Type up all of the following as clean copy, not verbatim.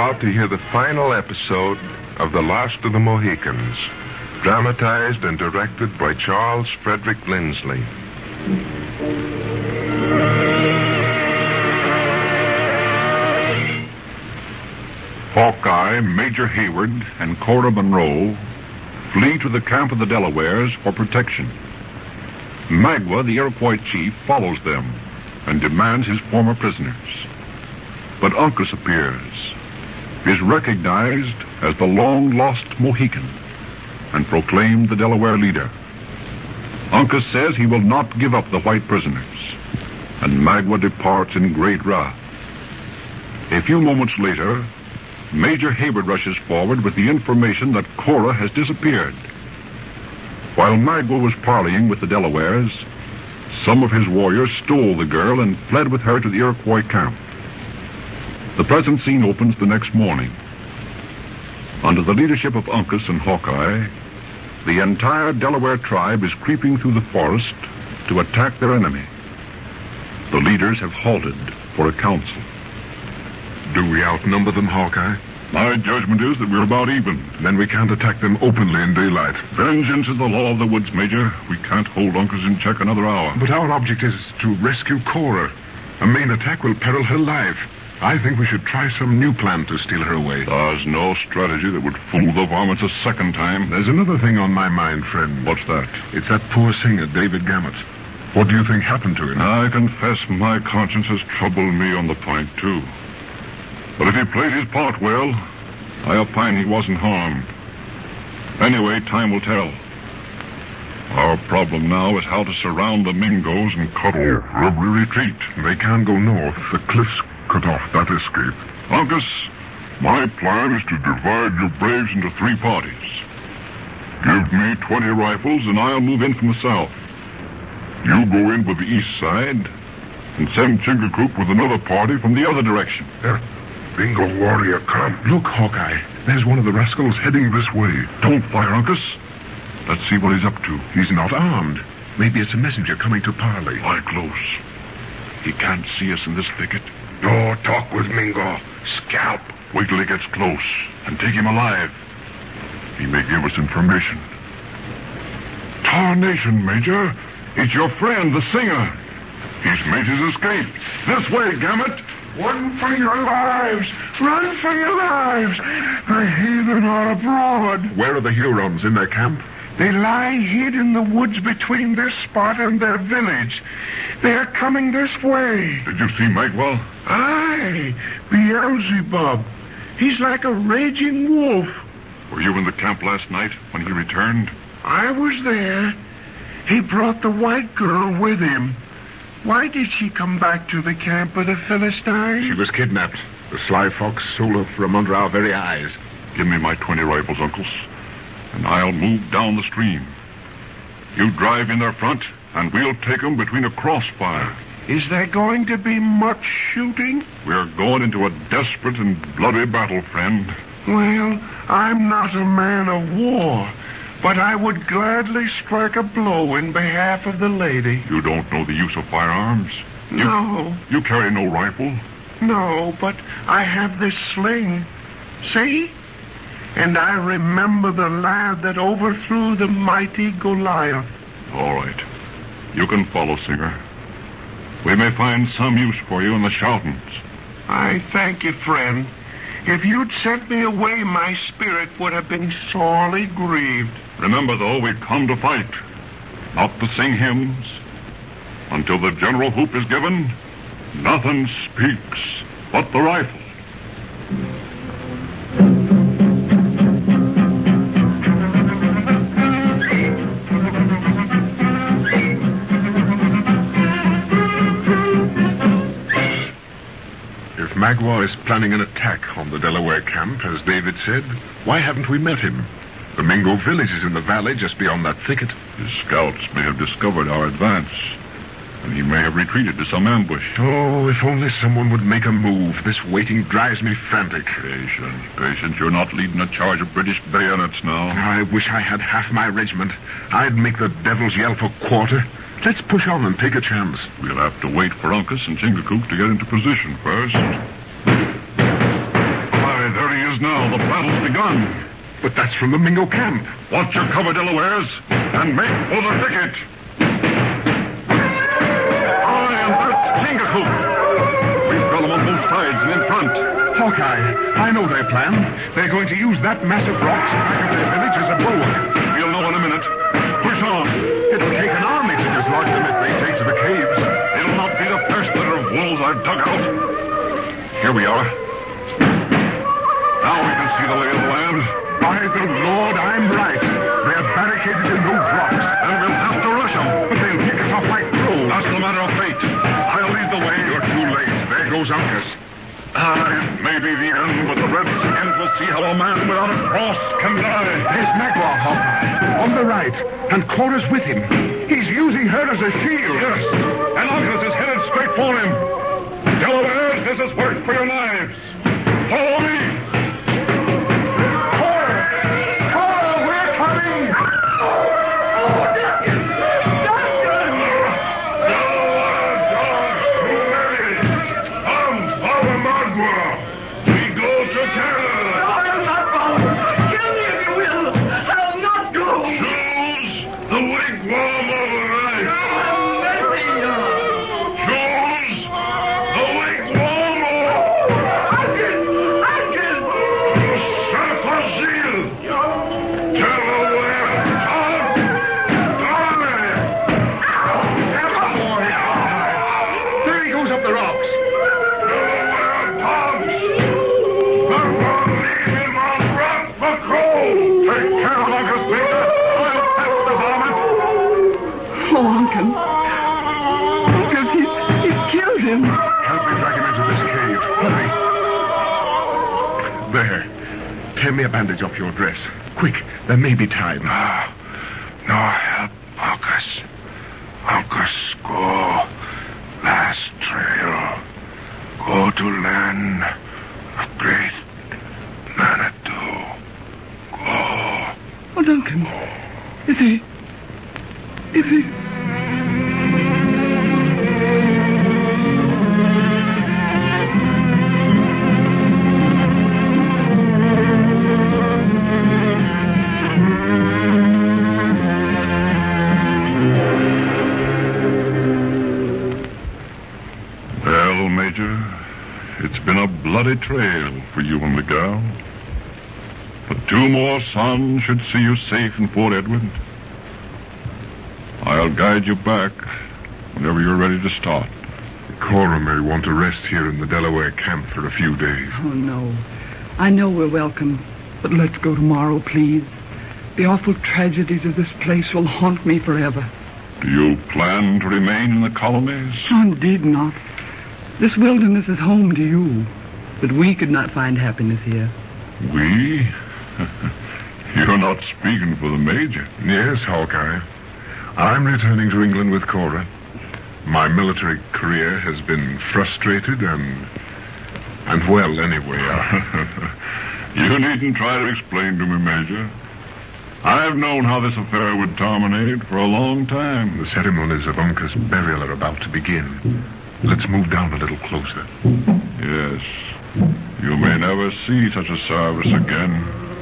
about to hear the final episode of The Last of the Mohicans, dramatized and directed by Charles Frederick Lindsley. Hawkeye, Major Hayward, and Cora Monroe flee to the camp of the Delawares for protection. Magua, the Iroquois chief, follows them and demands his former prisoners. But Uncas appears, is recognized as the long-lost Mohican, and proclaimed the Delaware leader. Uncas says he will not give up the white prisoners, and Magua departs in great wrath. A few moments later, Major Hayward rushes forward with the information that Cora has disappeared. While Magua was parleying with the Delawares, some of his warriors stole the girl and fled with her to the Iroquois camp. The present scene opens the next morning. Under the leadership of Uncas and Hawkeye, the entire Delaware tribe is creeping through the forest to attack their enemy. The leaders have halted for a council. Do we outnumber them, Hawkeye? My judgment is that we're about even. Then we can't attack them openly in daylight. Vengeance is the law of the woods, Major. We can't hold Uncas in check another hour. But our object is to rescue Cora. A main attack will peril her life. I think we should try some new plan to steal her away. There's no strategy that would fool the varmints a second time. There's another thing on my mind, friend. What's that? It's that poor singer, David Gamet. What do you think happened to him? I confess my conscience has troubled me on the point, too. But if he played his part well, I opine he wasn't harmed. Anyway, time will tell. Our problem now is how to surround the Mingos and cut off every retreat. They can't go north. The cliffs cut off that escape. Uncas, my plan is to divide your braves into 3 parties. Give me 20 rifles, and I'll move in from the south. You go in with the east side, and send Chingachgook with another party from the other direction. Bingo warrior, come. Look, Hawkeye. There's one of the rascals heading this way. Don't fire, Uncas. Let's see what he's up to. He's not armed. Maybe it's a messenger coming to parley. Lie close. He can't see us in this thicket. No talk with Mingo. Scalp. Wait till he gets close and take him alive. He may give us information. Tarnation, Major. It's your friend, the singer. He's made his escape. This way, Gamet. Run for your lives! Run for your lives! The heathen are abroad. Where are the Hurons? In their camp? They lie hid in the woods between this spot and their village. They are coming this way. Did you see Magua? Aye, Beelzebub. He's like a raging wolf. Were you in the camp last night when he returned? I was there. He brought the white girl with him. Why did she come back to the camp of the Philistines? She was kidnapped. The sly fox stole her from under our very eyes. Give me my 20 rifles, Uncas, and I'll move down the stream. You drive in their front, and we'll take them between a crossfire. Is there going to be much shooting? We're going into a desperate and bloody battle, friend. Well, I'm not a man of war, but I would gladly strike a blow in behalf of the lady. You don't know the use of firearms? No. You carry no rifle? No, but I have this sling. See? And I remember the lad that overthrew the mighty Goliath. All right. You can follow, Singer. We may find some use for you in the Shoutons. I thank you, friend. If you'd sent me away, my spirit would have been sorely grieved. Remember, though, we've come to fight, not to sing hymns. Until the general whoop is given, nothing speaks but the rifle. If Magua is planning an attack on the Delaware camp, as David said, why haven't we met him? The Mingo village is in the valley just beyond that thicket. His scouts may have discovered our advance, and he may have retreated to some ambush. Oh, if only someone would make a move. This waiting drives me frantic. Patience. You're not leading a charge of British bayonets now. I wish I had half my regiment. I'd make the devils yell for quarter. Let's push on and take a chance. We'll have to wait for Uncas and Chingachgook to get into position first. Why, is now. The battle's begun. But that's from the Mingo camp. Watch your cover, Delawares, and make for the thicket. I am that's Chingachgook. We've got them on both sides and in front. Hawkeye, I know their plan. They're going to use that mass of rocks back of their village as a bulwark. We'll know in a minute. Push on. It'll take an army to dislodge them if they take to the caves. It'll not be the first litter of wolves I've dug out. Here we are. Now we can see the lay of the land. By the Lord, I'm right. They're barricaded in those rocks. And we'll have to rush them. But they'll pick us off like crows. That's the matter of fate. I'll lead the way. You're too late. There goes Uncas. It may be the end, but the Redskins will see how a man without a cross can die. There's Magua, Hawkeye, on the right, and Cora's with him. He's using her as a shield. Yes, and Uncas is headed straight for him. Delawares, this is work for your knives. Follow me. Tear me a bandage off your dress. Quick, there may be time. No help, Uncas. Uncas, go. Last trail. Go to land of great Manitou. Go. Oh, Duncan. Is he... It's been a bloody trail for you and the gal. But 2 more suns should see you safe in Fort Edward. I'll guide you back whenever you're ready to start. Cora may want to rest here in the Delaware camp for a few days. Oh, no. I know we're welcome, but let's go tomorrow, please. The awful tragedies of this place will haunt me forever. Do you plan to remain in the colonies? Oh, indeed not. This wilderness is home to you, but we could not find happiness here. We? You're not speaking for the Major. Yes, Hawkeye. I'm returning to England with Cora. My military career has been frustrated and well, anyway. You needn't try to explain to me, Major. I've known how this affair would terminate for a long time. The ceremonies of Uncas' burial are about to begin. Let's move down a little closer. Yes. You may never see such a service again.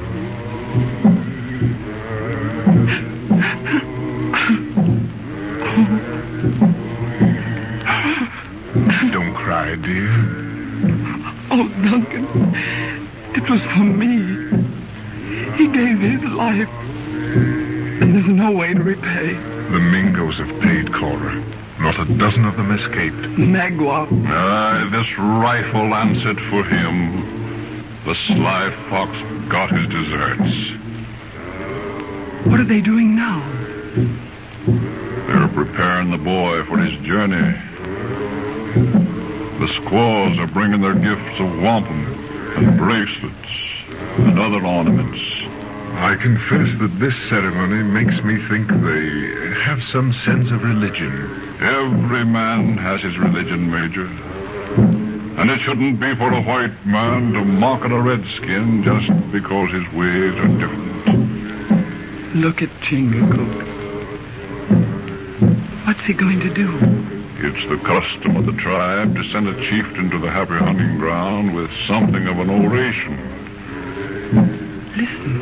Don't cry, dear. Oh, Duncan, it was for me. He gave his life, and there's no way to repay. The Mingos have paid Cora. Not a dozen of them escaped. Magua. This rifle answered for him. The sly fox got his deserts. What are they doing now? They're preparing the boy for his journey. The squaws are bringing their gifts of wampum and bracelets and other ornaments. I confess that this ceremony makes me think they have some sense of religion. Every man has his religion, Major. And it shouldn't be for a white man to mock at a redskin just because his ways are different. Look at Chingachgook. What's he going to do? It's the custom of the tribe to send a chieftain to the happy hunting ground with something of an oration. Listen.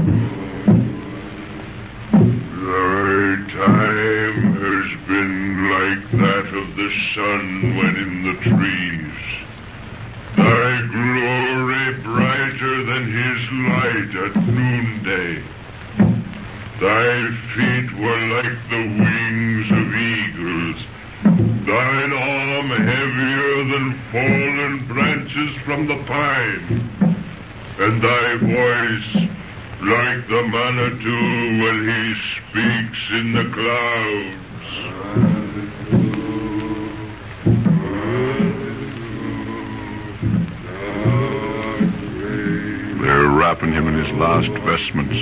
Thy time has been like that of the sun when in the trees. Thy glory brighter than his light at noonday. Thy feet were like the wings of eagles. Thine arm heavier than fallen branches from the pine. And thy voice like the Manitou when he speaks in the clouds. They're wrapping him in his last vestments.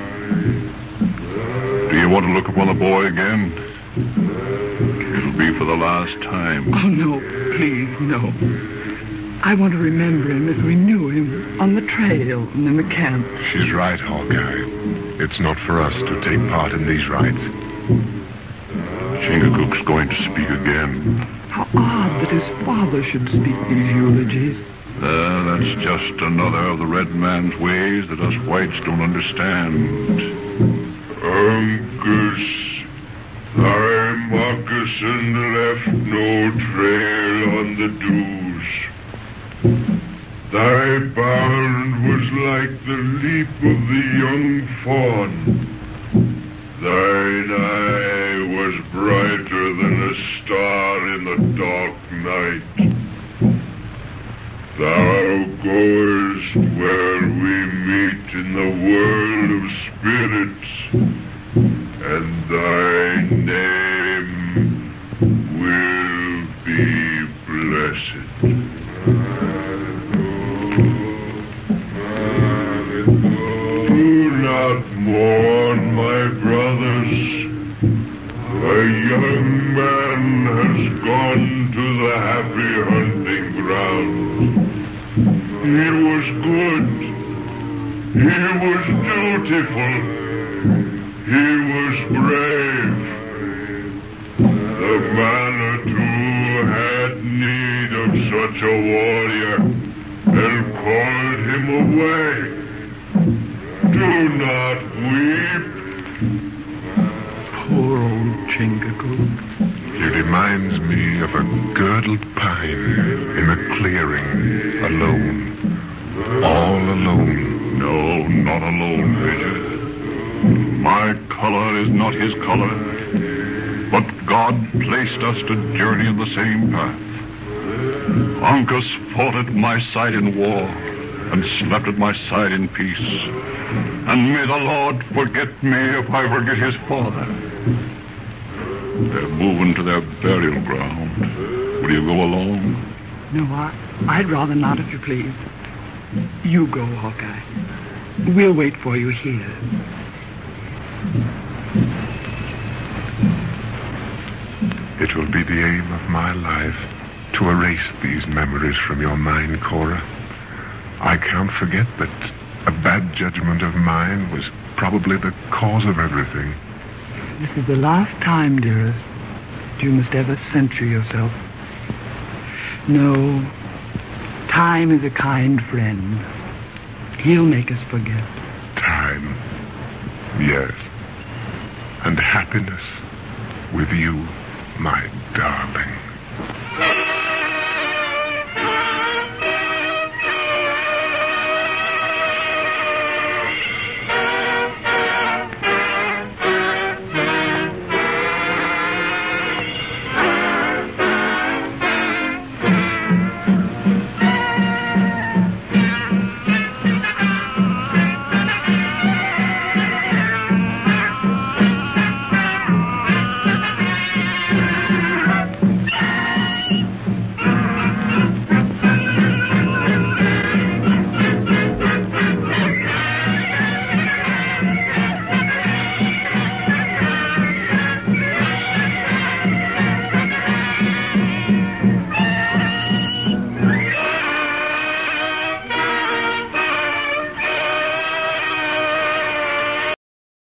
Do you want to look upon the boy again? It'll be for the last time. Oh, no, please, no. I want to remember him as we knew him on the trail and in the camp. She's right, Hawkeye. It's not for us to take part in these rites. Chingachgook's going to speak again. How odd that his father should speak these eulogies. That's just another of the red man's ways that us whites don't understand. Uncas, thy moccasin left no trail on the dews. Thy bound was like the leap of the young fawn. Thine eye was brighter than a star in the dark night. Thou goest where we meet in the world of spirits, and thy name will be blessed. Do not mourn, my brothers. A young man has gone to the happy hunting ground. He was good. He was dutiful. He was brave. The Manitou had need of such a warrior and called him away. Do not weep. Poor old Chingachgook. He reminds me of a girdled pine in a clearing, alone. All alone. No, not alone, Major. My color is not his color, but God placed us to journey in the same path. Uncas fought at my side in war and slept at my side in peace. And may the Lord forget me if I forget his father. They're moving to their burial ground. Will you go along? No, I'd rather not, if you please. You go, Hawkeye. We'll wait for you here. It will be the aim of my life to erase these memories from your mind, Cora. I can't forget that a bad judgment of mine was probably the cause of everything. This is the last time, dearest, you must ever censure yourself. No, time is a kind friend. He'll make us forget. Time, yes. And happiness with you, my darling.